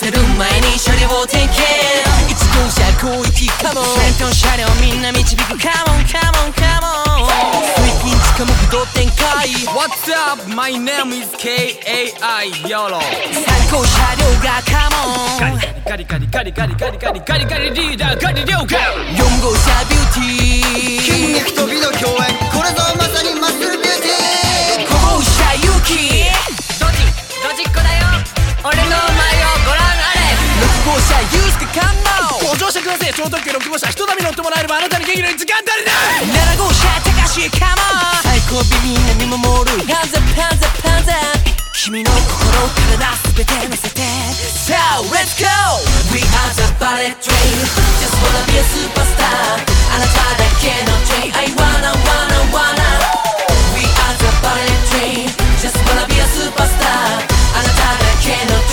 せる前に車両を点検1号車広域カモン先頭車両みんな導くカモンカモンカモン水金地下木道展開 What's up? My name is KAI YOLO 3号車両がカモンガリガリガリガリガリガリガリガリリーダーガリ両家 4号車ビューティー筋肉と美の共演これぞまさにマッスルビューティー 5号車勇気ドジっ子だよ俺の前をご覧あれ 6号車ユースケカモンご乗車ください超特急6号車ひとたび乗ってもらえればあなたに限り時間足りない 7号車高橋カモン最後尾みんな見守るパンザパンザパンザ君の心体すべて乗せてさあ Let's go We are the ballet train Just wanna be a superstar あなただけの train I wanna We are the ballet train Just wanna be a superstar あなただけの